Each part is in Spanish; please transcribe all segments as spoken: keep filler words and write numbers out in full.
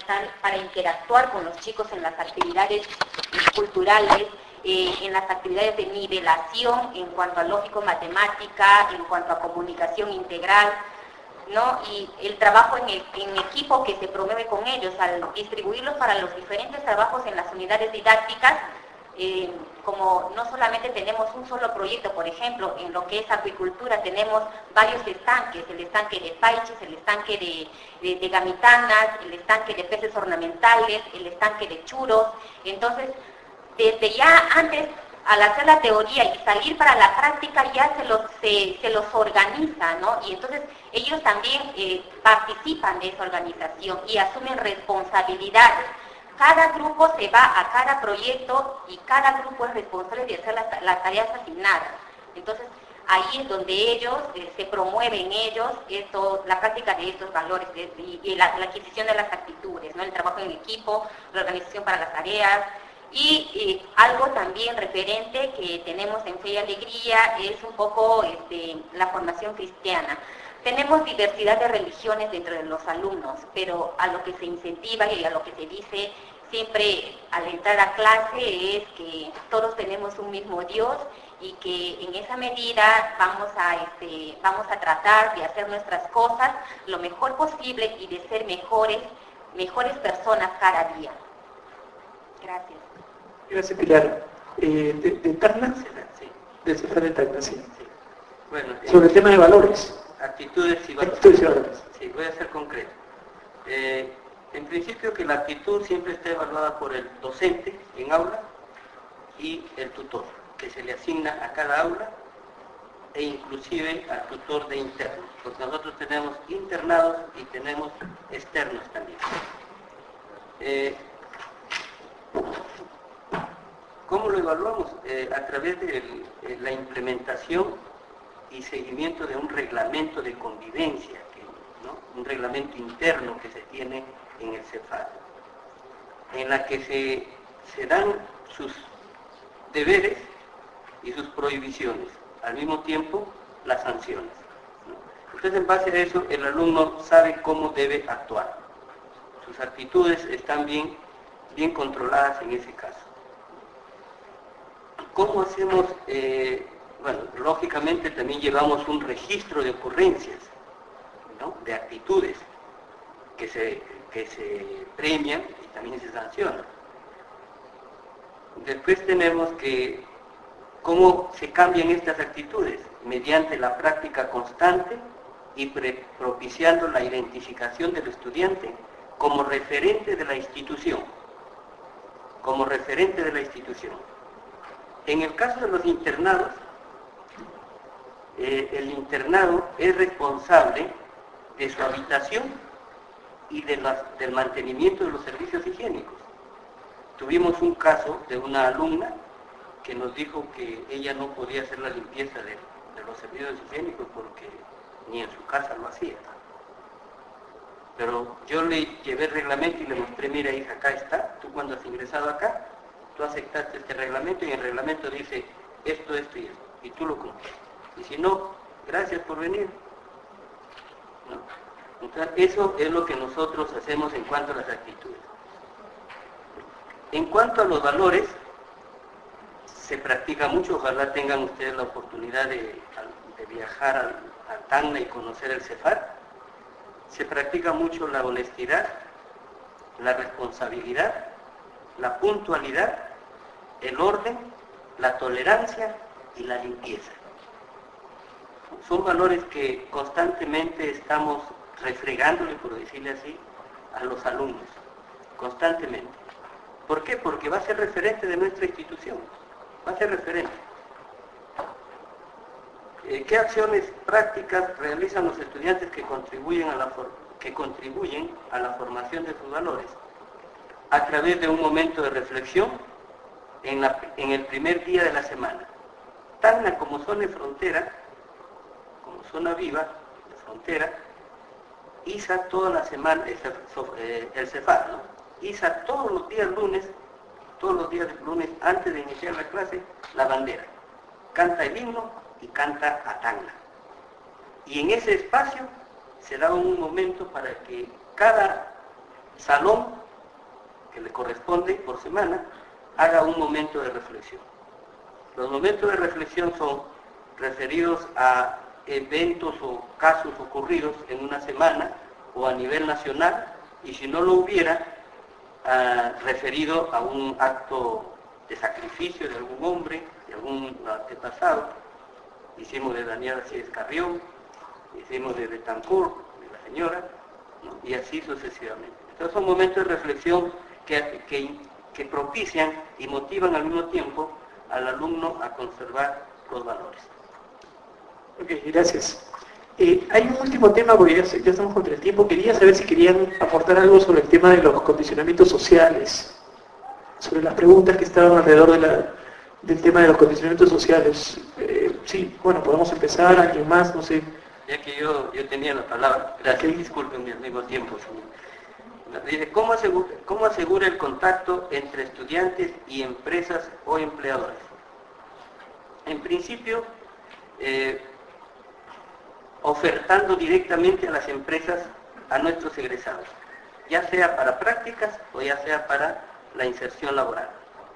fundamental para interactuar con los chicos en las actividades culturales, eh, en las actividades de nivelación en cuanto a lógico-matemática, en cuanto a comunicación integral, ¿no? Y el trabajo en, el, en equipo que se promueve con ellos, al distribuirlos para los diferentes trabajos en las unidades didácticas, eh, como no solamente tenemos un solo proyecto, por ejemplo, en lo que es acuicultura tenemos varios estanques, el estanque de paiches, el estanque de, de, de gamitanas, el estanque de peces ornamentales, el estanque de churos. Entonces, desde ya antes, al hacer la teoría y salir para la práctica, ya se los, se, se los organiza, ¿no? Y entonces ellos también eh, participan de esa organización y asumen responsabilidades. Cada grupo se va a cada proyecto y cada grupo es responsable de hacer las, las tareas asignadas. Entonces, ahí es donde ellos, eh, se promueven ellos, esto, la práctica de estos valores de, y, y la, la adquisición de las actitudes, ¿no? El trabajo en equipo, la organización para las tareas. Y eh, algo también referente que tenemos en Fe y Alegría es un poco este, la formación cristiana. Tenemos diversidad de religiones dentro de los alumnos, pero a lo que se incentiva y a lo que se dice siempre al entrar a clase es que todos tenemos un mismo Dios y que en esa medida vamos a, este, vamos a tratar de hacer nuestras cosas lo mejor posible y de ser mejores, mejores personas cada día. Gracias. Gracias, Pilar. Eh, de, de Tacna, sí. de Cefar de Tacna, sí. Sí. Bueno, Sobre eh, el tema de valores. Actitudes y valores. Actitudes y valores. Sí, voy a ser concreto. Eh, en principio que la actitud siempre está evaluada por el docente en aula y el tutor, que se le asigna a cada aula e inclusive al tutor de internos, porque nosotros tenemos internados y tenemos externos también. Eh, ¿Cómo lo evaluamos? Eh, a través de el, eh, la implementación y seguimiento de un reglamento de convivencia, que, ¿no? Un reglamento interno que se tiene en el Cefar, en la que se, se dan sus deberes y sus prohibiciones, al mismo tiempo las sanciones, ¿no? Entonces, en base a eso, el alumno sabe cómo debe actuar. Sus actitudes están bien, bien controladas en ese caso. ¿Cómo hacemos? Eh, bueno, lógicamente también llevamos un registro de ocurrencias, ¿no? De actitudes que se, que se premian y también se sancionan. Después tenemos que, ¿cómo se cambian estas actitudes? Mediante la práctica constante y pre propiciando la identificación del estudiante como referente de la institución, como referente de la institución. En el caso de los internados, eh, el internado es responsable de su habitación y de las, del mantenimiento de los servicios higiénicos. Tuvimos un caso de una alumna que nos dijo que ella no podía hacer la limpieza de, de los servicios higiénicos porque ni en su casa lo hacía. Pero yo le llevé el reglamento y le mostré, mira hija, acá está, tú cuando has ingresado acá, tú aceptaste este reglamento y el reglamento dice esto, esto y esto, y tú lo cumples. Y si no, gracias por venir. ¿No? Entonces, eso es lo que nosotros hacemos en cuanto a las actitudes. En cuanto a los valores, se practica mucho, ojalá tengan ustedes la oportunidad de, de viajar a, a Tacna y conocer el Cefar. Se practica mucho la honestidad, la responsabilidad, la puntualidad, el orden, la tolerancia y la limpieza. Son valores que constantemente estamos refregándole, por decirle así, a los alumnos, constantemente. ¿Por qué? Porque va a ser referente de nuestra institución, va a ser referente. Eh, ¿Qué acciones prácticas realizan los estudiantes que contribuyen a la, que contribuyen a la formación de sus valores? A través de un momento de reflexión en, la, en el primer día de la semana. Tacna, como zona de frontera, como zona viva de frontera, I S A toda la semana, eh, el Cefar, ¿no? I S A todos los días lunes, todos los días lunes, antes de iniciar la clase, la bandera. Canta el himno y canta a Tacna. Y en ese espacio se da un momento para que cada salón que le corresponde por semana, haga un momento de reflexión. Los momentos de reflexión son referidos a eventos o casos ocurridos en una semana o a nivel nacional, y si no lo hubiera, uh, referido a un acto de sacrificio de algún hombre, de algún antepasado. Hicimos de Daniela Cíes Carrión, hicimos de Betancourt, de la señora, ¿no? Y así sucesivamente. Entonces son momentos de reflexión que, que, que propician y motivan al mismo tiempo al alumno a conservar los valores. Ok, gracias. Eh, hay un último tema, porque ya, ya estamos contra el tiempo. Quería saber si querían aportar algo sobre el tema de los condicionamientos sociales, sobre las preguntas que estaban alrededor de la, del tema de los condicionamientos sociales. Eh, sí, bueno, podemos empezar, alguien más, no sé. Ya que yo, yo tenía la palabra, gracias, discúlpenme al mismo tiempo, señor. Dice, ¿cómo asegura, ¿cómo asegura el contacto entre estudiantes y empresas o empleadores? En principio, eh, ofertando directamente a las empresas a nuestros egresados, ya sea para prácticas o ya sea para la inserción laboral.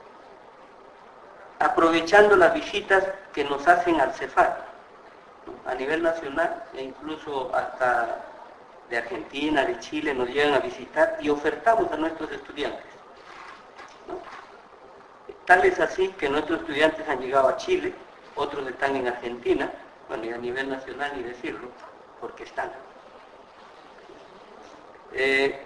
Aprovechando las visitas que nos hacen al Cefat, ¿no? A nivel nacional e incluso hasta de Argentina, de Chile, nos llegan a visitar y ofertamos a nuestros estudiantes, ¿no? Tal es así que nuestros estudiantes han llegado a Chile, otros están en Argentina, bueno, y a nivel nacional ni decirlo, porque están. Eh,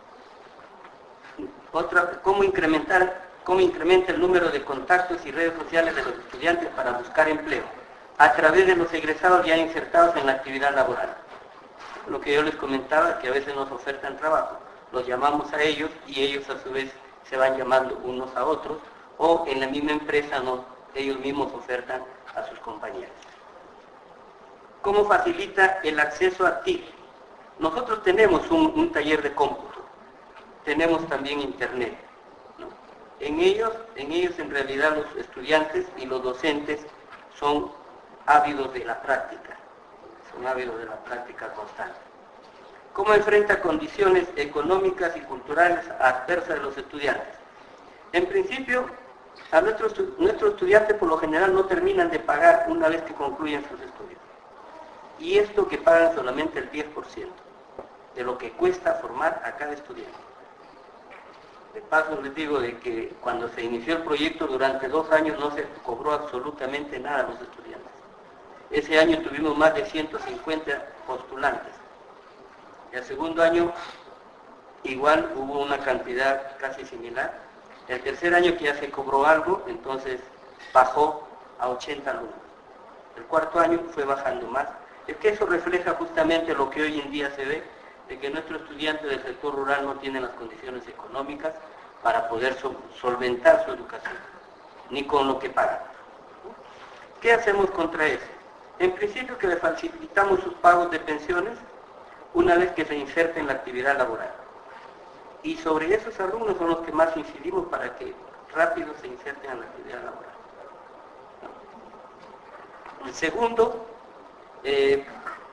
otra, ¿cómo incrementar, cómo incrementa el número de contactos y redes sociales de los estudiantes para buscar empleo? A través de los egresados ya insertados en la actividad laboral. Lo que yo les comentaba, que a veces nos ofertan trabajo, los llamamos a ellos y ellos a su vez se van llamando unos a otros, o en la misma empresa no, ellos mismos ofertan a sus compañeros. ¿Cómo facilita el acceso a T I C? Nosotros tenemos un, un taller de cómputo, tenemos también internet, ¿no? En ellos, en ellos en realidad los estudiantes y los docentes son ávidos de la práctica, son ávidos de la práctica constante. ¿Cómo enfrenta condiciones económicas y culturales adversas de los estudiantes? En principio, a nuestros, nuestros estudiantes por lo general no terminan de pagar una vez que concluyen sus estudios. Y esto que pagan solamente el diez por ciento de lo que cuesta formar a cada estudiante. De paso les digo de que cuando se inició el proyecto durante dos años no se cobró absolutamente nada a los estudiantes. Ese año tuvimos más de ciento cincuenta postulantes. El segundo año igual hubo una cantidad casi similar. El tercer año que ya se cobró algo, entonces bajó a ochenta alumnos. El cuarto año fue bajando más. Es que eso refleja justamente lo que hoy en día se ve, de que nuestros estudiantes del sector rural no tienen las condiciones económicas para poder solventar su educación, ni con lo que pagan. ¿Qué hacemos contra eso? En principio que le facilitamos sus pagos de pensiones una vez que se inserten en la actividad laboral. Y sobre esos alumnos son los que más incidimos para que rápido se inserten en la actividad laboral. El segundo, eh,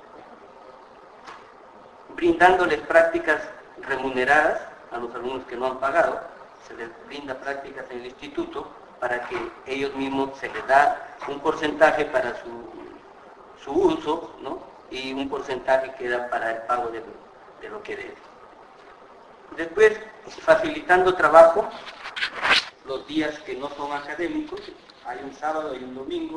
brindándoles prácticas remuneradas a los alumnos que no han pagado, se les brinda prácticas en el instituto para que ellos mismos se les da un porcentaje para su, su uso, ¿no? Y un porcentaje queda para el pago de, de lo que debe. Después, facilitando trabajo los días que no son académicos, hay un sábado y un domingo,